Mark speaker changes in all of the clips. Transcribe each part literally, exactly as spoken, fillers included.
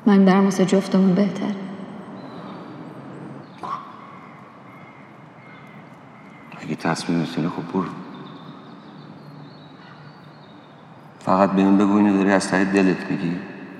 Speaker 1: من برم واسه جفتمون بهتره.
Speaker 2: اگه تصمیم میتونه خب برو. فقط بهم بگو اینو داری از ته دلت میگی؟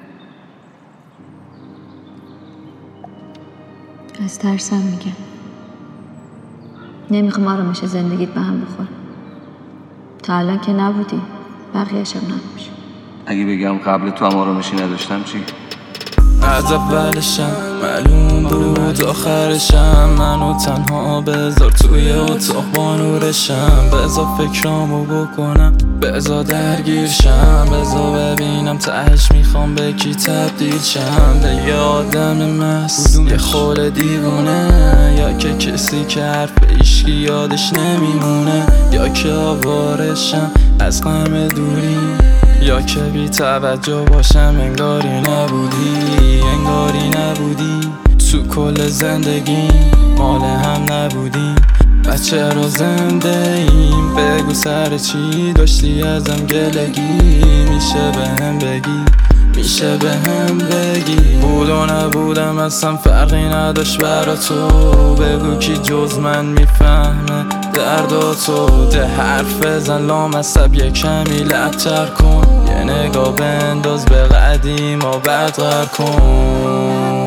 Speaker 1: از ترسم میگم. نمیخوام آرامش زندگیت به هم بخوره. تا الان که نبودی، بقیه‌شم نباشه.
Speaker 2: اگه بگم قبل تو هم آرامشی نداشتم چی؟
Speaker 3: از اولشم معلوم بود آخرشم. منو تنها بذار توی اتاق با نورشم. بذار فکرامو بکنم، بذار درگیرشم. بذار ببینم تهش میخوام به کی تبدیل شم. به یه آدم مست، یه خول دیوونه، یا که کسی که حرف ایشکی یادش نمیمونه، یا که آوارشم از غم دوری، یا که بی توجه باشم انگاری نبودی، انگاری نبودی. تو کل زندگی مال هم نبودیم. بچه رو زنده ایم، بگو سر چی داشتی ازم گلگی. میشه به هم بگی، میشه به هم بگی. بود و نبودم اصلا فرقی نداشت برا تو. بگو کی جز من میفهمه درد تو. ده حرف بزن لامصب یه کمی لبتر کن. یه نگاه بنداز به قدیم و بدتر کن.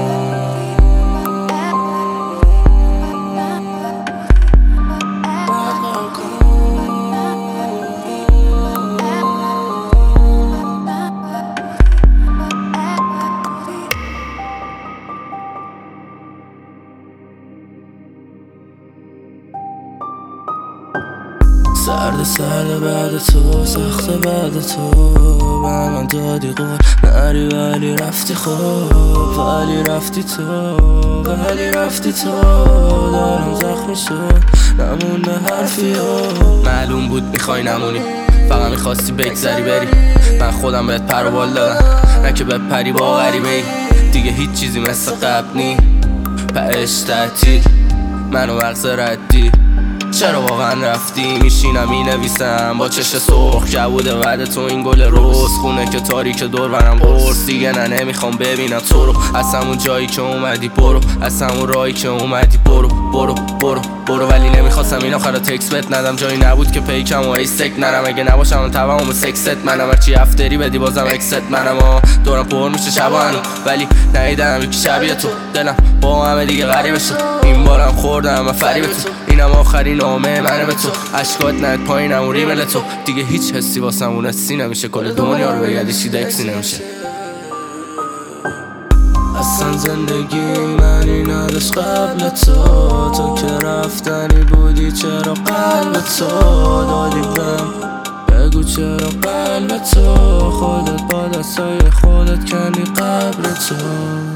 Speaker 3: سرد سرد بعد تو، سخت بعد تو. به من دادی قول نری ولی رفتی خوب. ولی رفتی تو، ولی رفتی تو. دارم زخمی شد نمونده حرفی ها. معلوم بود میخوای نمونی، فقط میخواستی بگذری بری. من خودم بهت پر و بال دادم، نه که بپری با غریبه ای. دیگه هیچ چیزی مثل قبل نی. پش تعطیل منو مغز ردی. چرا واقعا رفتی؟ میشینم مینویسم با چش سرخ. جووده بعد تو این گل روز، خونه که تاریک دور برم قرص. دیگه نه نمیخوام ببینم تو رو. از همون جایی که اومدی برو، از همون راهی که اومدی برو. برو برو برو. ولی نمیخواستم این آخر تکس بهت ندم. جایی نبود که پیکم و ایستک نرم. اگه نباشم تمام سکست منم. هرچی افتری بدی بازم اکست منم. آه دورم پر میشه شبا هنو، ولی ندیدم یکی شبیه تو. دلم با همه دیگه غریبه شد. این بارم خوردم و فریب تو. اینم آخرین نامه منه به تو. اشکات ند پایینم و ریمل تو. دیگه هیچ حسی واسم اون حسی نمیشه. کل دنیا رو بگردی چیده اکسی نمیشه. اصلا زندگی منی نداشت قبل تو. تو که رفتنی بودی چرا قلب تو دادی بهم. بگو چرا قلب تو. خودت با دستای خودت کنی قبر تو.